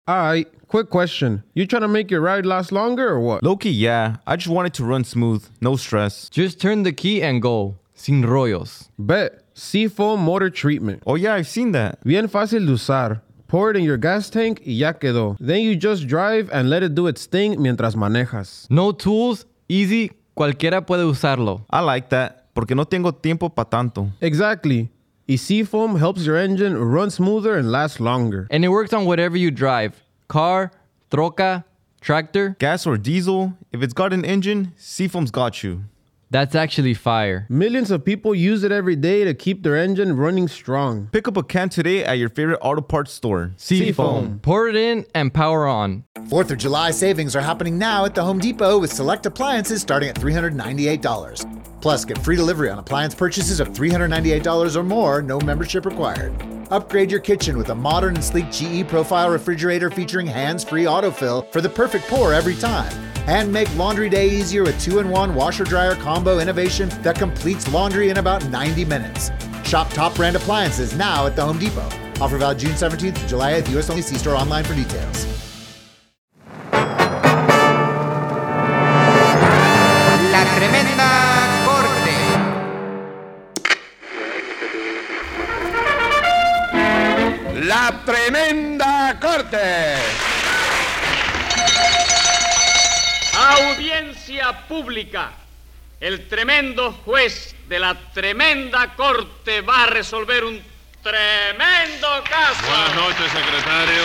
Alright, quick question. You trying to make your ride last longer or what? Low-key, yeah. I just want it to run smooth. No stress. Just turn the key and go. Sin rollos. Bet. Seafoam motor treatment. Oh, yeah, I've seen that. Bien fácil de usar. Pour it in your gas tank y ya quedó. Then you just drive and let it do its thing mientras manejas. No tools, easy, cualquiera puede usarlo. I like that, porque no tengo tiempo pa' tanto. Exactly. Y Seafoam helps your engine run smoother and last longer. And it works on whatever you drive. Car, troca, tractor. Gas or diesel, if it's got an engine, Seafoam's got you. That's actually fire. Millions of people use it every day to keep their engine running strong. Pick up a can today at your favorite auto parts store. Seafoam. Pour it in and power on. 4th of July savings are happening now at the Home Depot with select appliances starting at $398. Plus, get free delivery on appliance purchases of $398 or more, no membership required. Upgrade your kitchen with a modern and sleek GE Profile refrigerator featuring hands-free autofill for the perfect pour every time. And make laundry day easier with 2-in-1 washer-dryer combo innovation that completes laundry in about 90 minutes. Shop top brand appliances now at the Home Depot. Offer valid June 17th to July 8th. U.S. only. See store online for details. La Tremenda Corte. La Tremenda Corte. Audiencia pública. El tremendo juez de la tremenda corte va a resolver un tremendo caso. Buenas noches, secretario.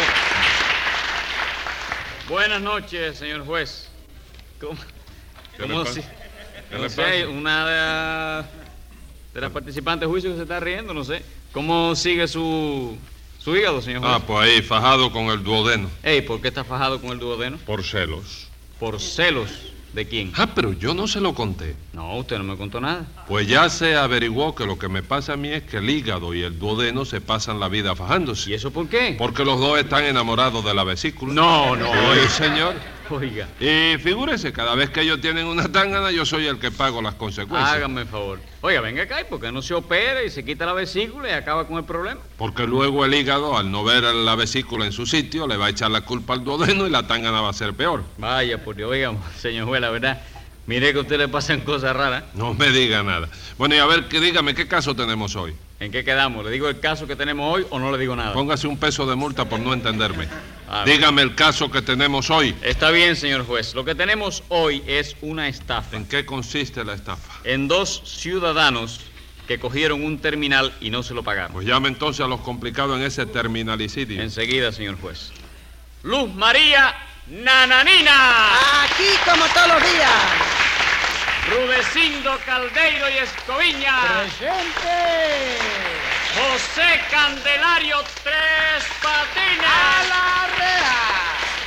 Buenas noches, señor juez. ¿Cómo ¿Qué le si, ¿Qué no le sé, pasa? una de las participantes de juicio que se está riendo, no sé. ¿Cómo sigue su hígado, señor juez? Pues ahí, fajado con el duodeno. Ey, ¿por qué está fajado con el duodeno? Por celos. ¿Por celos de quién? Pero yo no se lo conté. No, usted no me contó nada. Pues ya se averiguó que lo que me pasa a mí es que el hígado y el duodeno se pasan la vida fajándose. ¿Y eso por qué? Porque los dos están enamorados de la vesícula. No, Sí, señor. Oiga, Y figúrese, cada vez que ellos tienen una tángana, yo soy el que pago las consecuencias. hágame el favor. Oiga, venga acá, ¿y por qué no se opera y se quita la vesícula y acaba con el problema? Porque luego el hígado, al no ver la vesícula en su sitio, le va a echar la culpa al duodeno y la tángana va a ser peor. Vaya, por Dios, oiga, señor juez, la verdad, mire que a usted le pasan cosas raras. No me diga nada. Bueno, y a ver, dígame, ¿qué caso tenemos hoy? ¿En qué quedamos? ¿Le digo el caso que tenemos hoy o no le digo nada? Póngase un peso de multa por no entenderme. Ah, Dígame el caso que tenemos hoy. Está bien, señor juez. Lo que tenemos hoy es una estafa. ¿En qué consiste la estafa? En dos ciudadanos que cogieron un terminal y no se lo pagaron. Pues llame entonces a los complicados en ese terminalicidio. Enseguida, señor juez. Luz María Nananina. Aquí como todos los días. Rudecindo Caldeiro y Escoviña. ¡Presente! José Candelario Tres Patines. ¡A la reja!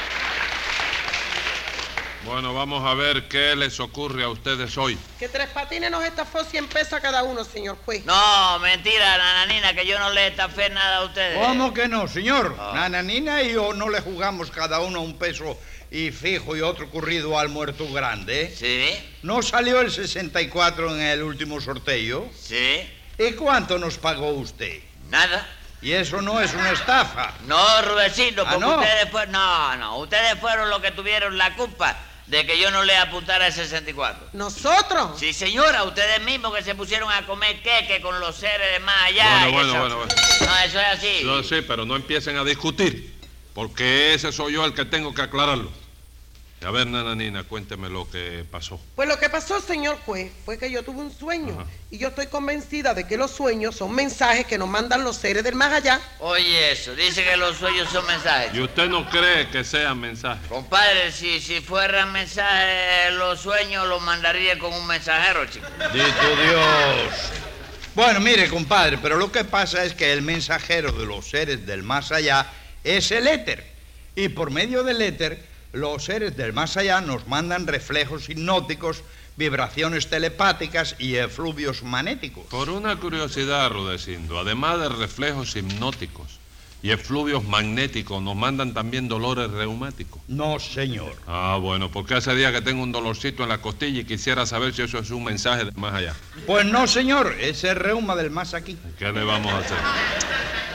Bueno, vamos a ver qué les ocurre a ustedes hoy. Que Tres Patines nos estafó 100 pesos a cada uno, señor juez. No, mentira, Nananina, que yo no le estafé nada a ustedes. ¿Cómo que no, señor? Nananina y yo no le jugamos cada uno un peso y fijo y otro corrido al muerto grande, ¿eh? ¿Sí? ¿No salió el 64 en el último sorteo? ¿Sí? ¿Y cuánto nos pagó usted? ¿Nada? Y eso no es una estafa. No, Rudecindo, porque ¿no? ustedes fueron los que tuvieron la culpa de que yo no le apuntara el 64. ¿Nosotros? Sí, señora, ustedes mismos que se pusieron a comer queque con los seres de más allá. Bueno. No, eso es así. Yo sí, pero no empiecen a discutir, porque ese soy yo el que tengo que aclararlo. A ver, Nananina, cuénteme lo que pasó. Pues lo que pasó, señor juez, fue que yo tuve un sueño. Ajá. Y yo estoy convencida de que los sueños son mensajes que nos mandan los seres del más allá. Oye, eso, dice que los sueños son mensajes. ¿Y usted no cree que sean mensajes? Compadre, si fueran mensajes, los sueños los mandaría con un mensajero, chico. Dito Dios. Bueno, mire, compadre, pero lo que pasa es que el mensajero de los seres del más allá es el éter. Y por medio del éter, los seres del más allá nos mandan reflejos hipnóticos, vibraciones telepáticas y efluvios magnéticos. Por una curiosidad, Rudecindo, además de reflejos hipnóticos y efluvios magnéticos, ¿nos mandan también dolores reumáticos? No, señor. Bueno, porque hace días que tengo un dolorcito en la costilla y quisiera saber si eso es un mensaje de más allá. Pues no, señor, ese es reuma del más aquí. ¿Qué le vamos a hacer?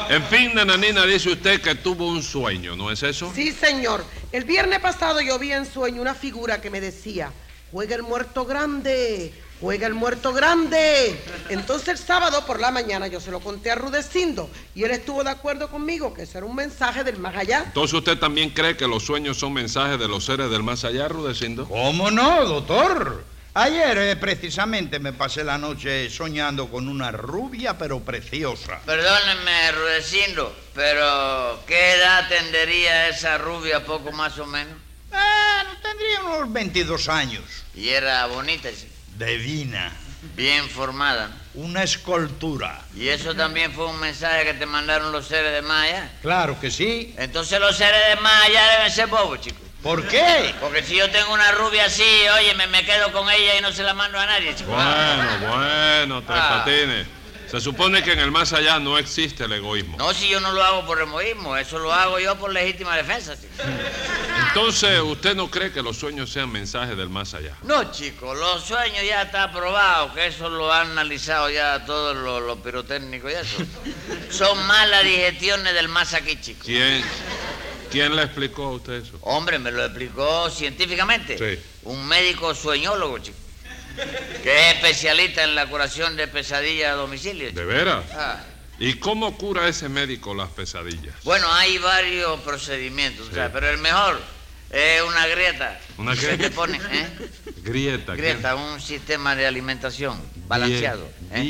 En fin, nananina, dice usted que tuvo un sueño, ¿no es eso? Sí, señor. El viernes pasado yo vi en sueño una figura que me decía, juega el muerto grande, juega el muerto grande. Entonces el sábado por la mañana yo se lo conté a Rudecindo y él estuvo de acuerdo conmigo que eso era un mensaje del más allá. Entonces usted también cree que los sueños son mensajes de los seres del más allá, Rudecindo. ¿Cómo no, doctor? Ayer precisamente me pasé la noche soñando con una rubia pero preciosa. Perdónenme, Rudecindo, pero ¿qué edad tendría esa rubia poco más o menos? Tendría unos 22 años. Y era bonita, sí. Divina. Bien formada, ¿no? Una escultura. ¿Y eso también fue un mensaje que te mandaron los seres de más allá? Claro que sí. Entonces los seres de más allá deben ser bobos, chicos. ¿Por qué? Porque si yo tengo una rubia así, oye, me quedo con ella y no se la mando a nadie, chicos. Bueno, Tres Patines. Se supone que en el más allá no existe el egoísmo. No, si yo no lo hago por egoísmo, eso lo hago yo por legítima defensa, chicos. Entonces, ¿usted no cree que los sueños sean mensajes del más allá? No, chicos, los sueños ya está probado, que eso lo han analizado ya todos los pirotécnicos y eso. Son malas digestiones del más aquí, chicos. ¿Quién le explicó a usted eso? Hombre, me lo explicó científicamente. Sí. Un médico sueñólogo, chico, que es especialista en la curación de pesadillas a domicilio, chico. ¿De veras? Ah. ¿Y cómo cura ese médico las pesadillas? Bueno, hay varios procedimientos, Sí. o sea, pero el mejor es una grieta. ¿Una que grieta? te ponen, Grieta. Grieta, un sistema de alimentación balanceado.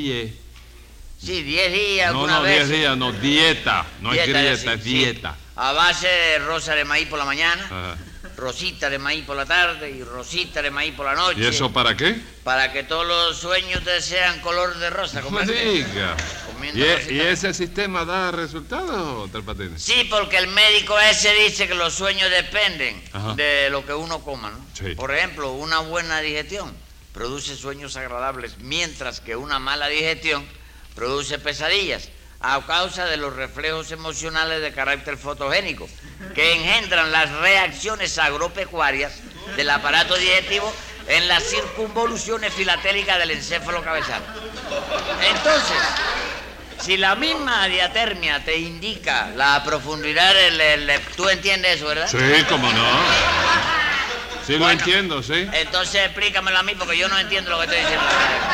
Sí, 10 días, No, alguna vez. 10 días, no, dieta. No es grieta, sí, es sí. dieta. A base de rosa de maíz por la mañana, Ajá. rosita de maíz por la tarde y rosita de maíz por la noche. ¿Y eso para qué? Para que todos los sueños te sean color de rosa. No me ¿comprende? diga. Comiendo ¿Y rosita. ese sistema da resultados, Tres Patines? Sí, porque el médico ese dice que los sueños dependen Ajá. de lo que uno coma, ¿no? Sí. Por ejemplo, una buena digestión produce sueños agradables, mientras que una mala digestión produce pesadillas a causa de los reflejos emocionales de carácter fotogénico que engendran las reacciones agropecuarias del aparato digestivo en las circunvoluciones filatélicas del encéfalo cabezal. Entonces, si la misma diatermia te indica la profundidad ¿tú entiendes eso, verdad? Sí, cómo no. Sí, lo Bueno. entiendo, sí. Entonces explícamelo a mí porque yo no entiendo lo que estoy diciendo.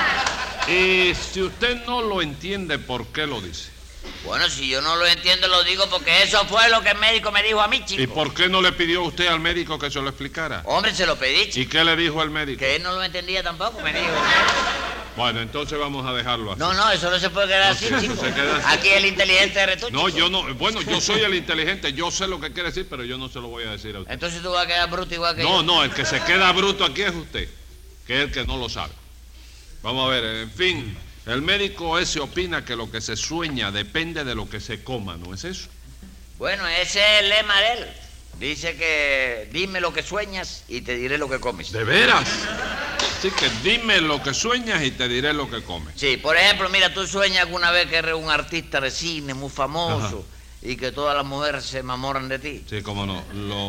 Y si usted no lo entiende, ¿por qué lo dice? Bueno, si yo no lo entiendo, lo digo porque eso fue lo que el médico me dijo a mí, chico. ¿Y por qué no le pidió usted al médico que se lo explicara? Hombre, se lo pedí, chico. ¿Y qué le dijo el médico? Que él no lo entendía tampoco, me dijo. Bueno, entonces vamos a dejarlo así. No, eso no se puede quedar No, así, sí, eso chico. se queda así. Aquí el inteligente eres tú, No, chico. yo no. Bueno, yo soy el inteligente, yo sé lo que quiere decir, pero yo no se lo voy a decir a usted. Entonces tú vas a quedar bruto igual que yo. No, el que se queda bruto aquí es usted, que es el que no lo sabe. Vamos a ver, en fin, el médico ese opina que lo que se sueña depende de lo que se coma, ¿no es eso? Bueno, ese es el lema de él. Dice que dime lo que sueñas y te diré lo que comes. ¿De veras? Así que dime lo que sueñas y te diré lo que comes. Sí, por ejemplo, mira, tú sueñas alguna vez que eres un artista de cine muy famoso y que todas las mujeres se enamoran de ti. Sí, cómo no,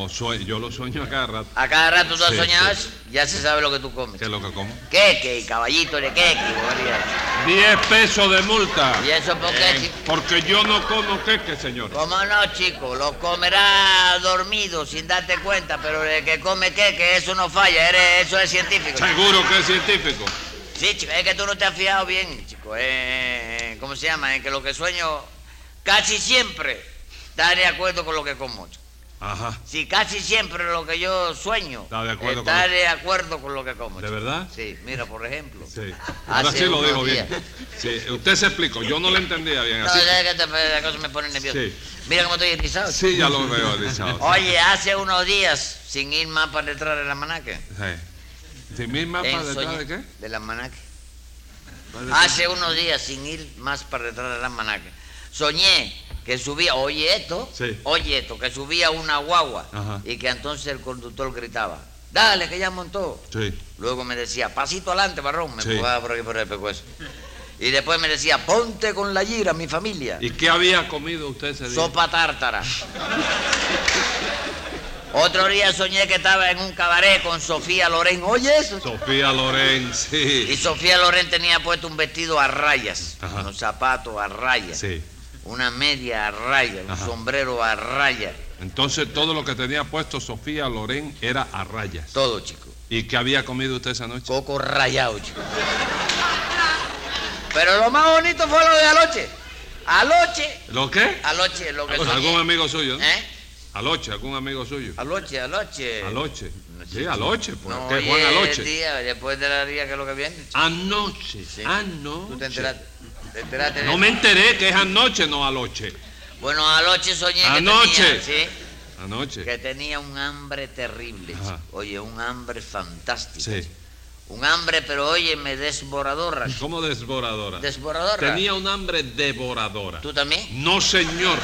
yo lo sueño a cada rato. A cada rato tú has Sí, soñado sí. eso, ya se sabe lo que tú comes. ¿Qué es lo que como? Queque y caballito de queque, bobería. 10 pesos de multa. ¿Y eso por qué, chico? Porque yo no como queque, señor. ¿Cómo no, chico? Lo comerás dormido sin darte cuenta, pero el que come queque, eso no falla, eso es científico. Seguro que es científico. Sí, chico, es que tú no te has fijado bien, chico. ¿Cómo se llama? En que lo que sueño casi siempre está de acuerdo con lo que como, chico. Ajá. Sí, casi siempre lo que yo sueño Está de acuerdo está con lo- de acuerdo con lo que como. ¿De chico. verdad? Sí, mira, por ejemplo. Sí. Ahora Hace sí lo unos dijo bien. días. Sí, usted se explicó, yo no lo entendía bien. No, Así. es que la cosa me pone nervioso. Sí. Mira cómo estoy erizado. Sí, ya lo veo, Elisao. Oye, hace unos días, sin ir más para detrás del almanaque. Sí. ¿Sí misma para detrás de qué? Del almanaque. ¿Para detrás? Hace unos días, sin ir más para detrás del almanaque, soñé que subía, oye esto, que subía una guagua. Ajá. Y que entonces el conductor gritaba, dale, que ya montó. Sí. Luego me decía, pasito adelante, barrón, me Sí. empujaba por aquí por el pescuezo. Y después me decía, ponte con la gira, mi familia. ¿Y qué había comido usted ese día? Sopa tártara. Otro día soñé que estaba en un cabaret con Sofía Loren. Oye eso. Sofía Loren, Y sí. Sofía Loren tenía puesto un vestido a rayas, Ajá. unos zapatos a rayas. Sí. una media a raya, un Ajá. sombrero a raya. Entonces todo lo que tenía puesto Sofía Loren era a rayas. Todo, chico. ¿Y qué había comido usted esa noche? Coco rayado, chico. Pero lo más bonito fue lo de anoche. Anoche. ¿Lo qué? Anoche, lo que soñé. ¿Algún amigo suyo, no? ¿Eh? Aloche, algún amigo suyo. Anoche. Aloche. Sí, Aloche, pues. No, ¿Qué oye, Juan Aloche? el día, después de la día que es lo que viene. chico. Anoche. Sí. Anoche. ¿Tú te enteraste? ¿Te enteraste de No eso? me enteré que es anoche, no Aloche. Bueno, anoche soñé Anoche. que tenía, ¿sí? Anoche. Que tenía un hambre terrible, Ajá. chico. Oye, un hambre fantástico. Sí. chico. Un hambre, pero óyeme, desboradora. chico. ¿Cómo desboradora? Desboradora. Tenía un hambre devoradora. ¿Tú también? No, señor.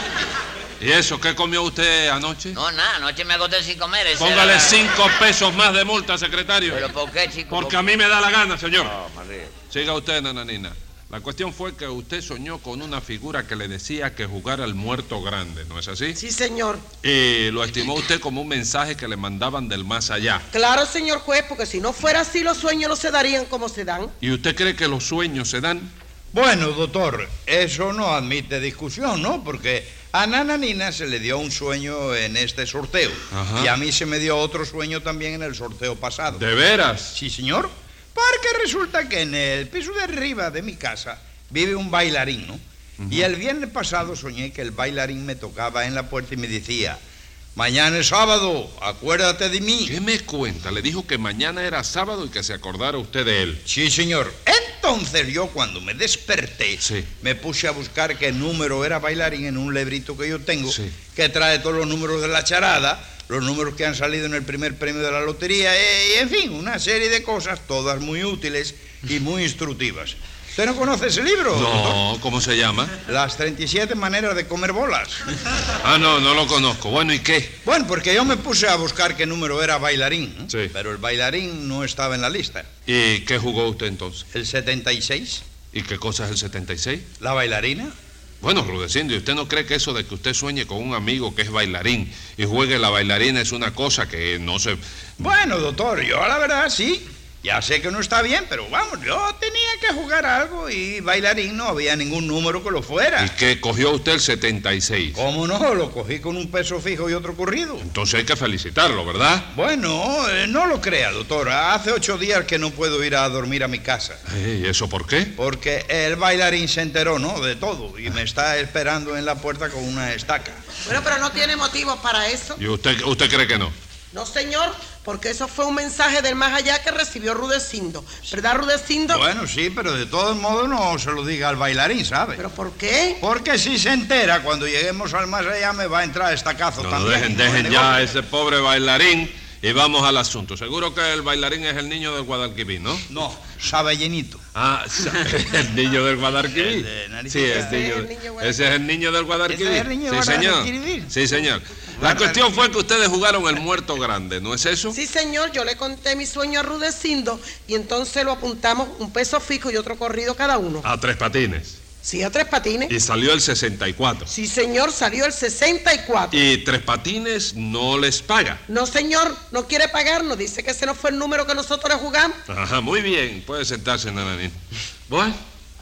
¿Y eso? ¿Qué comió usted anoche? No, nada, anoche me acosté sin comer. esa Póngale era la- 5 pesos más de multa, secretario. ¿Pero por qué, chico? Porque a mí me da la gana, señor. No, María. Siga usted, nananina. La cuestión fue que usted soñó con una figura que le decía que jugara al muerto grande, ¿no es así? Sí, señor. Y lo estimó usted como un mensaje que le mandaban del más allá. Claro, señor juez, porque si no fuera así, los sueños no se darían como se dan. ¿Y usted cree que los sueños se dan? Bueno, doctor, eso no admite discusión, ¿no? Porque a Nananina se le dio un sueño en este sorteo. Ajá. Y a mí se me dio otro sueño también en el sorteo pasado. ¿De veras? Sí, señor. Porque resulta que en el piso de arriba de mi casa vive un bailarín, ¿no? Y el viernes pasado soñé que el bailarín me tocaba en la puerta y me decía: mañana es sábado, acuérdate de mí. ¿Qué me cuenta? Le dijo que mañana era sábado y que se acordara usted de él. Sí, señor. Entonces yo cuando me desperté, Sí. me puse a buscar qué número era bailarín en un librito que yo tengo, Sí. que trae todos los números de la charada, los números que han salido en el primer premio de la lotería, y en fin, una serie de cosas, todas muy útiles y muy instructivas. ¿Usted no conoce ese libro, doctor? No, ¿cómo se llama? Las 37 maneras de comer bolas. Ah, no, no lo conozco. Bueno, ¿y qué? Bueno, porque yo me puse a buscar qué número era bailarín, ¿no? Sí. Pero el bailarín no estaba en la lista. ¿Y qué jugó usted entonces? El 76, ¿Y qué cosa es el 76? la bailarina. Bueno, Rudecindo, ¿y usted no cree que eso de que usted sueñe con un amigo que es bailarín y juegue la bailarina es una cosa que no se... Bueno, doctor, yo la verdad sí. Ya sé que no está bien, pero vamos, yo tenía que jugar algo y bailarín no había ningún número que lo fuera. ¿Y que cogió usted el 76? ¿Cómo no? Lo cogí con un peso fijo y otro corrido. Entonces hay que felicitarlo, ¿verdad? Bueno, no lo crea, doctor. Hace 8 días que no puedo ir a dormir a mi casa. ¿Y eso por qué? Porque el bailarín se enteró, ¿no? De todo. Y me está esperando en la puerta con una estaca. Bueno, pero no tiene motivo para eso. ¿Y usted cree que no? No, señor, porque eso fue un mensaje del más allá que recibió Rudecindo. ¿Verdad, Rudecindo? Bueno, sí, pero de todos modos no se lo diga al bailarín, ¿sabe? ¿Pero por qué? Porque si se entera, cuando lleguemos al más allá me va a entrar estacazo No, también. dejen ya a ese pobre bailarín y vamos al asunto. Seguro que el bailarín es el niño del Guadalquivir, ¿no? No, sabe llenito. Ah, el niño del Guadalquivir. El de nariz Sí, pequeña. ese es el niño del Guadalquivir. Ese es el niño Sí, del señor. Guadalquivir. Sí, señor. La cuestión fue que ustedes jugaron el muerto grande, ¿no es eso? Sí, señor, yo le conté mi sueño a Rudecindo y entonces lo apuntamos un peso fijo y otro corrido cada uno. A 3 patines. Sí, a 3 patines. Y salió el 64. Sí, señor, salió el 64. Y 3 patines no les paga. No, señor, no quiere pagarnos. Dice que ese no fue el número que nosotros le jugamos. Ajá, muy bien. Puede sentarse, Nananín. Bueno,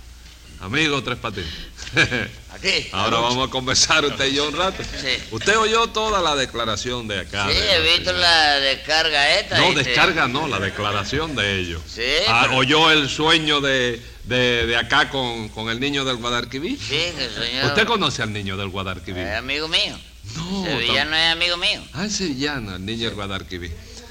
amigo 3 patines. Aquí. Ahora vamos a conversar usted y yo un rato. Sí. Usted oyó toda la declaración de acá. Sí, de he visto la descarga esta. No, y te- descarga no, la declaración de ellos. Sí, pero- ¿Oyó el sueño de acá con el niño del Guadalquivir? Sí, que señor. ¿Usted conoce al niño del Guadalquivir? Es amigo mío. No. Sevillano es amigo mío. Ah, es sevillano, el niño del Guadalquivir.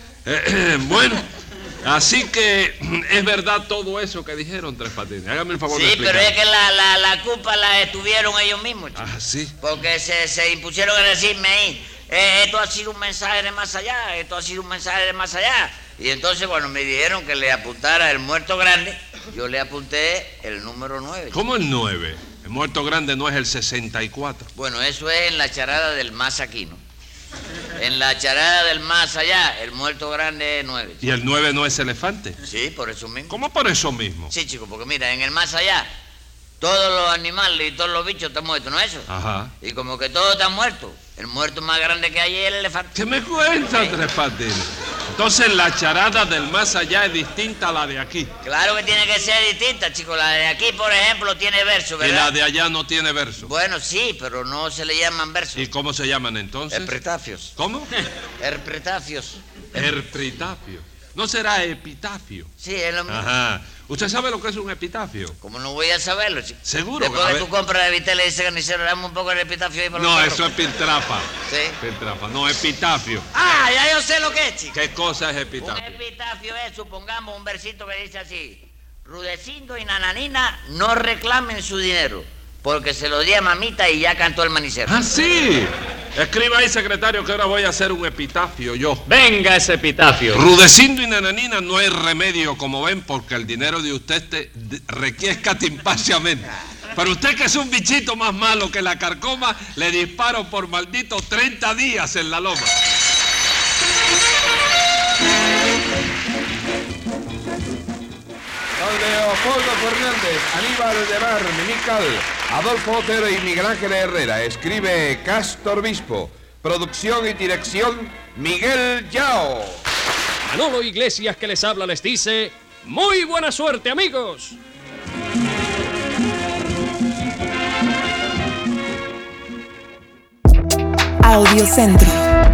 Bueno, así que es verdad todo eso que dijeron Tres Patines. Hágame el favor de Sí, explicar. pero es que la culpa la estuvieron ellos mismos, chico. Ah, sí. Porque se impusieron a decirme ahí, esto ha sido un mensaje de más allá, esto ha sido un mensaje de más allá. Y entonces cuando me dijeron que le apuntara el muerto grande, yo le apunté el número 9. ¿Cómo el 9? El muerto grande no es el 64. Bueno, eso es en la charada del más aquí, ¿no? En la charada del más allá, el muerto grande es 9. ¿Y el 9 no es elefante? Sí, por eso mismo. ¿Cómo por eso mismo? Sí, chico, porque mira, en el más allá, todos los animales y todos los bichos están muertos, ¿no es eso? Ajá. Y como que todos están muertos, el muerto más grande que hay es el elefante. ¿Qué me cuenta, Tres Patines? Entonces la charada del más allá es distinta a la de aquí. Claro que tiene que ser distinta, chico. La de aquí, por ejemplo, tiene verso, ¿verdad? Y la de allá no tiene verso. Bueno, sí, pero no se le llaman versos. ¿Y cómo se llaman entonces? Herpretafios. ¿Cómo? Herpretafios. Herpritafio. ¿No será epitafio? Sí, es lo mismo. Ajá. ¿Usted sabe lo que es un epitafio? ¿Cómo no voy a saberlo, chico? Seguro. Después a que ver. tú compras de Vitel y dice carnicero, dame un poco de epitafio ahí para los No, perros. eso es piltrafa. ¿Sí? Piltrafa, no, epitafio. Ah, ya yo sé lo que es, chico. ¿Qué cosa es Un epitafio? epitafio es, supongamos, un versito que dice así: Rudecindo y Nananina no reclamen su dinero, porque se lo di a mamita y ya cantó el manicero. ¡Ah, sí! Escriba ahí, secretario, que ahora voy a hacer un epitafio yo. Venga ese epitafio. Rudecindo y Nananina no hay remedio, como ven, porque el dinero de usted requiesca timpaciamente. Pero usted, que es un bichito más malo que la carcoma, le disparo por maldito 30 días en la loma. Don Leopoldo Fernández, Aníbal de Mar, Mimical, Adolfo Otero y Miguel Ángel Herrera. Escribe Castor Bispo. Producción y dirección Miguel Yao. Manolo Iglesias, que les habla, les dice: ¡muy buena suerte, amigos! Audiocentro.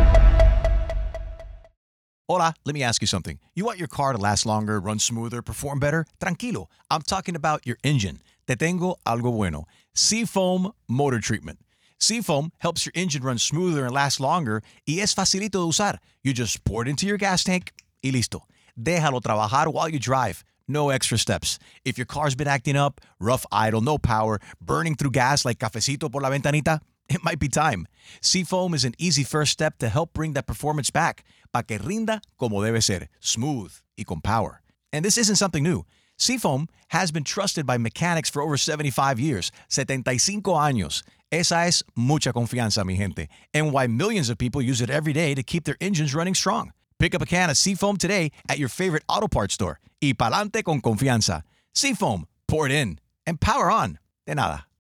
Hola, let me ask you something. You want your car to last longer, run smoother, perform better? Tranquilo. I'm talking about your engine. Te tengo algo bueno. Seafoam Motor Treatment. Seafoam helps your engine run smoother and last longer y es facilito de usar. You just pour it into your gas tank y listo. Déjalo trabajar while you drive. No extra steps. If your car's been acting up, rough idle, no power, burning through gas like cafecito por la ventanita, it might be time. Seafoam is an easy first step to help bring that performance back, pa que rinda como debe ser, smooth y con power. And this isn't something new. Seafoam has been trusted by mechanics for over 75 years, 75 años. Esa es mucha confianza, mi gente, and why millions of people use it every day to keep their engines running strong. Pick up a can of Seafoam today at your favorite auto parts store. Y pa'lante con confianza. Seafoam, pour it in, and power on. De nada.